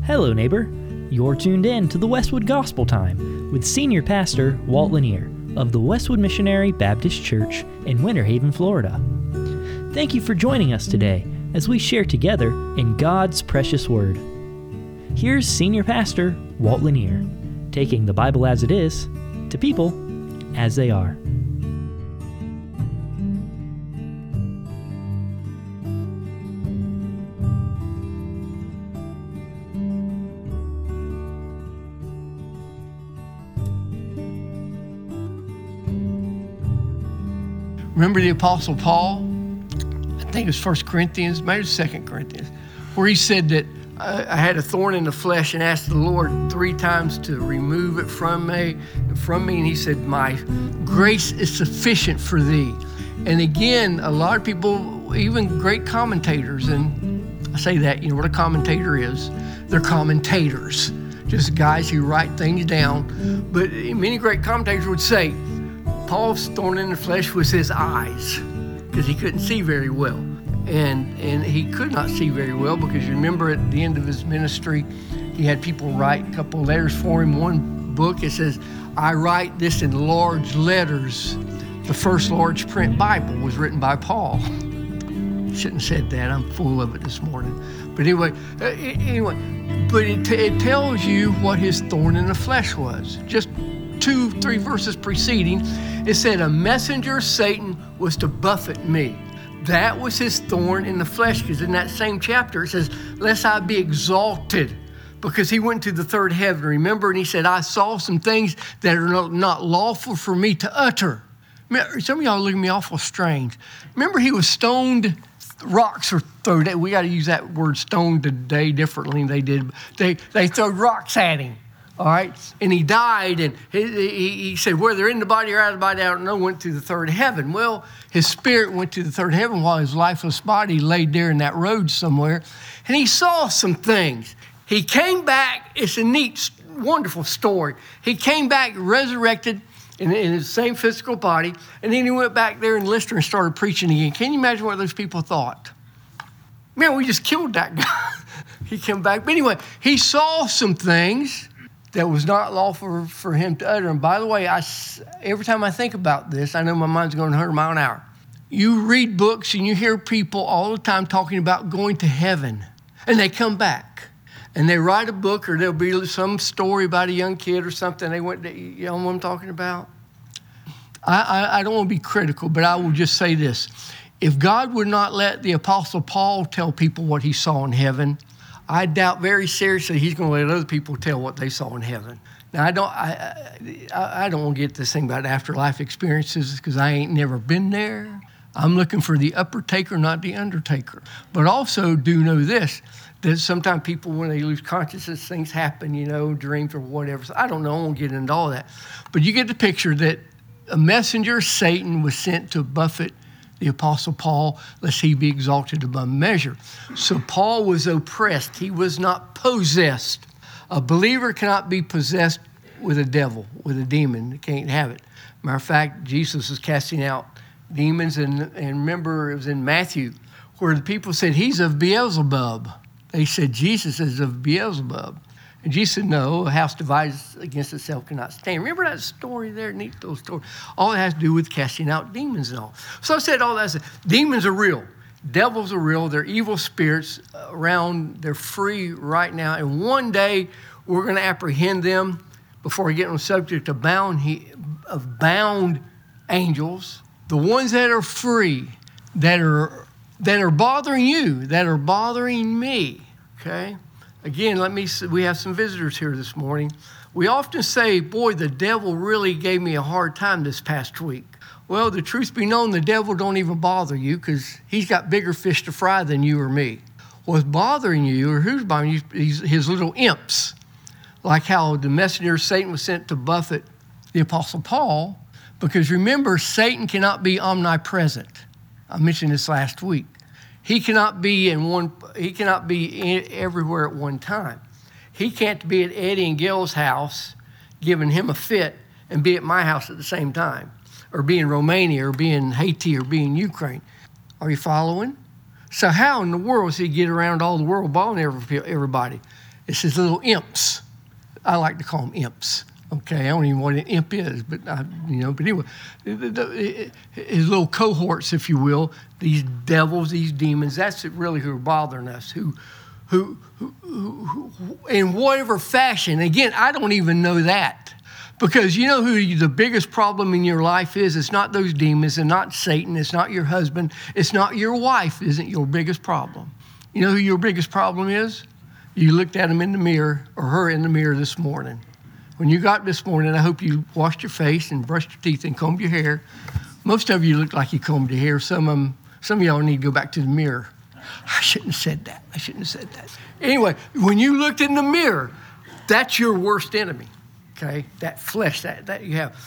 Hello, neighbor. You're tuned in to the Westwood Gospel Time with Senior Pastor Walt Lanier of the Westwood Missionary Baptist Church in Winter Haven, Florida. Thank you for joining us today as we share together in God's precious Word. Here's Senior Pastor Walt Lanier, taking the Bible as it is to people as they are. Remember the Apostle Paul? I think it was 1 Corinthians, maybe 2 Corinthians, where he said that I had a thorn in the flesh and asked the Lord 3 times to remove it from me. And he said, my grace is sufficient for thee. And again, a lot of people, even great commentators, and I say that, you know what a commentator is? They're commentators, just guys who write things down. But many great commentators would say, Paul's thorn in the flesh was his eyes, because he couldn't see very well. And he could not see very well because you remember at the end of his ministry, he had people write a couple of letters for him. One book, it says, I write this in large letters. The first large print Bible was written by Paul. Shouldn't have said that. I'm full of it this morning. But anyway, it tells you what his thorn in the flesh was. Just 2-3 verses preceding, it said, a messenger, Satan, was to buffet me. That was his thorn in the flesh, because in that same chapter, it says, lest I be exalted, because he went to the third heaven, remember? And he said, I saw some things that are not lawful for me to utter. Some of y'all look at me awful strange. Remember, he was stoned. Rocks were thrown at. We got to use that word stoned today differently than they did. They threw rocks at him. All right, and he died, and he said, whether in the body or out of the body, I don't know, went to the third heaven. Well, his spirit went to the third heaven while his lifeless body laid there in that road somewhere, and he saw some things. He came back. It's a neat, wonderful story. He came back resurrected in his same physical body, and then he went back there in Lystra and started preaching again. Can you imagine what those people thought? Man, we just killed that guy. He came back. But anyway, he saw some things that was not lawful for him to utter. And by the way, every time I think about this, I know my mind's going 100 miles an hour. You read books and you hear people all the time talking about going to heaven, and they come back and they write a book, or there'll be some story about a young kid or something. They went to, you know what I'm talking about? I don't want to be critical, but I will just say this. If God would not let the Apostle Paul tell people what he saw in heaven, I doubt very seriously he's going to let other people tell what they saw in heaven. Now, I don't want to get this thing about afterlife experiences, because I ain't never been there. I'm looking for the upper taker, not the undertaker. But also do know this, that sometimes people, when they lose consciousness, things happen, you know, dreams or whatever. So I don't know, I won't get into all that. But you get the picture that a messenger, Satan, was sent to buffet the Apostle Paul, lest he be exalted above measure. So Paul was oppressed. He was not possessed. A believer cannot be possessed with a devil, with a demon. They can't have it. Matter of fact, Jesus was casting out demons, and remember, it was in Matthew, where the people said, he's of Beelzebub. They said, Jesus is of Beelzebub. And Jesus said, no, a house divided against itself cannot stand. Remember that story there? Neat little story. All it has to do with casting out demons and all. So I said all that. Demons are real. Devils are real. They're evil spirits around. They're free right now. And one day we're going to apprehend them. Before we get on the subject of bound angels, the ones that are free, that are bothering you, that are bothering me, okay? Again, we have some visitors here this morning. We often say, boy, the devil really gave me a hard time this past week. Well, the truth be known, the devil don't even bother you, because he's got bigger fish to fry than you or me. What's bothering you, or who's bothering you, his little imps. Like how the messenger Satan was sent to buffet the Apostle Paul, because remember, Satan cannot be omnipresent. I mentioned this last week. He cannot be everywhere at one time. He can't be at Eddie and Gil's house giving him a fit and be at my house at the same time, or be in Romania, or be in Haiti, or be in Ukraine. Are you following? So how in the world does he get around all the world bothering everybody? It's his little imps. I like to call them imps. Okay, I don't even know what an imp is, but but anyway, his little cohorts, if you will, these devils, these demons, that's really who are bothering us, who in whatever fashion. Again, I don't even know that, because you know who the biggest problem in your life is? It's not those demons, and not Satan, it's not your husband, it's not your wife, isn't your biggest problem. You know who your biggest problem is? You looked at him in the mirror, or her in the mirror this morning. When you got this morning, I hope you washed your face and brushed your teeth and combed your hair. Most of you look like you combed your hair. Some of y'all need to go back to the mirror. I shouldn't have said that. Anyway, when you looked in the mirror, that's your worst enemy, okay? That flesh that you have.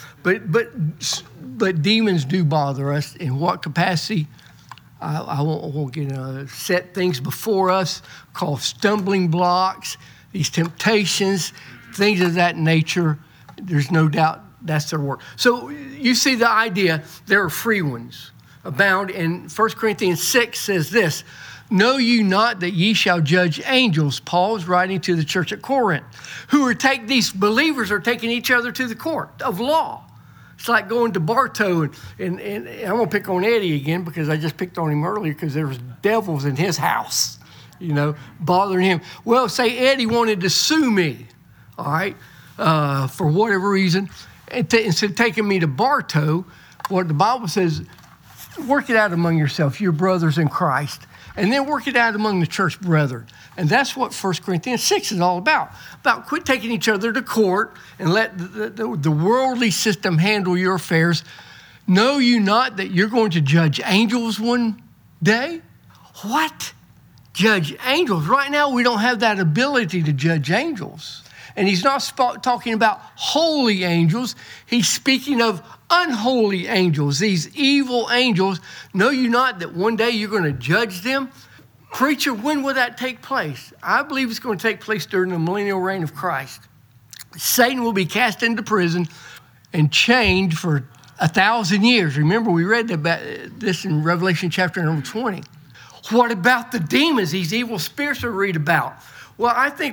But demons do bother us. In what capacity? I won't get set things before us called stumbling blocks, these temptations, things of that nature. There's no doubt that's their work. So you see the idea, there are free ones abound. And 1 Corinthians 6 says this, know you not that ye shall judge angels? Paul is writing to the church at Corinth, these believers are taking each other to the court of law. It's like going to Bartow, and I'm going to pick on Eddie again because I just picked on him earlier because there was devils in his house, bothering him. Well, say Eddie wanted to sue me, all right, for whatever reason. And instead of taking me to Bartow, what the Bible says, work it out among yourselves, your brothers in Christ, and then work it out among the church brethren. And that's what 1 Corinthians 6 is all about quit taking each other to court and let the worldly system handle your affairs. Know you not that you're going to judge angels one day? What? Judge angels? Right now, we don't have that ability to judge angels. And he's not talking about holy angels. He's speaking of unholy angels, these evil angels. Know you not that one day you're going to judge them? Preacher, when will that take place? I believe it's going to take place during the millennial reign of Christ. Satan will be cast into prison and chained for 1,000 years. Remember, we read about this in Revelation chapter number 20. What about the demons, these evil spirits we read about? Well, I think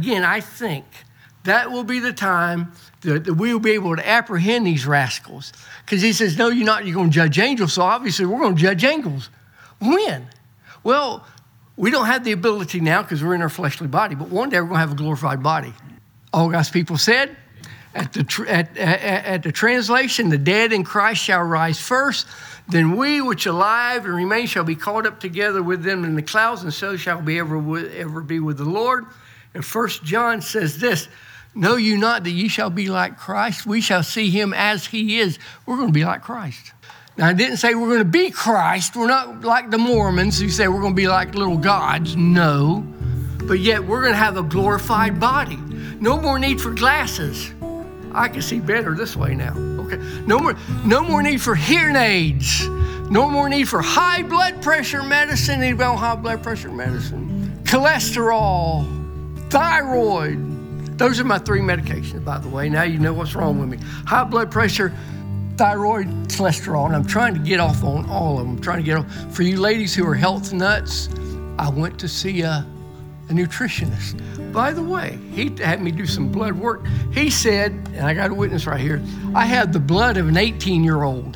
that will be the time that we will be able to apprehend these rascals. Because he says, no, you're not, you're going to judge angels. So obviously we're going to judge angels. When? Well, we don't have the ability now because we're in our fleshly body. But one day we're going to have a glorified body. All God's people said, at the translation, the dead in Christ shall rise first. Then we which are alive and remain shall be caught up together with them in the clouds, and so shall we ever be with the Lord. And 1 John says this, know you not that ye shall be like Christ? We shall see him as he is. We're going to be like Christ. Now, I didn't say we're going to be Christ. We're not like the Mormons who say we're going to be like little gods. No. But yet we're going to have a glorified body. No more need for glasses. I can see better this way now. Okay. No more need for hearing aids. No more need for high blood pressure medicine. Anybody on high blood pressure medicine? Cholesterol, thyroid. Those are my 3 medications, by the way. Now you know what's wrong with me. High blood pressure, thyroid, cholesterol, and I'm trying to get off on all of them. I'm trying to get off. For you ladies who are health nuts, I went to see a nutritionist. By the way, he had me do some blood work. He said, and I got a witness right here, I had the blood of an 18-year-old.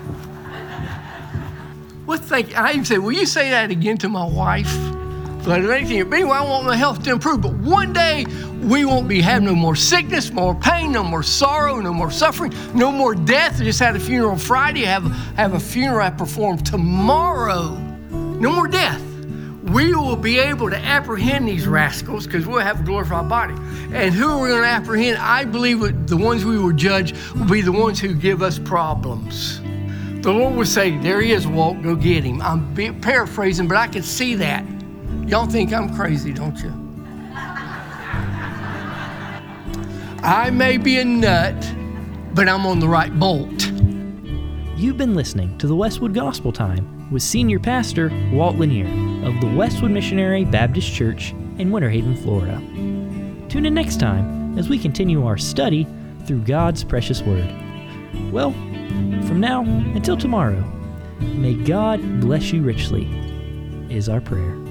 I even said, will you say that again to my wife? Blood of an 18-year-old. Anyway, I want my health to improve, but one day we won't having no more sickness, more pain, no more sorrow, no more suffering, no more death. I just had a funeral Friday. I have a funeral I perform tomorrow. No more death. We will be able to apprehend these rascals because we'll have a glorified body. And who are we going to apprehend? I believe the ones we will judge will be the ones who give us problems. The Lord will say, there he is, Walt, go get him. I'm paraphrasing, but I can see that. Y'all think I'm crazy, don't you? I may be a nut, but I'm on the right bolt. You've been listening to the Westwood Gospel Time with Senior Pastor Walt Lanier of the Westwood Missionary Baptist Church in Winter Haven, Florida. Tune in next time as we continue our study through God's precious Word. Well, from now until tomorrow, may God bless you richly, is our prayer.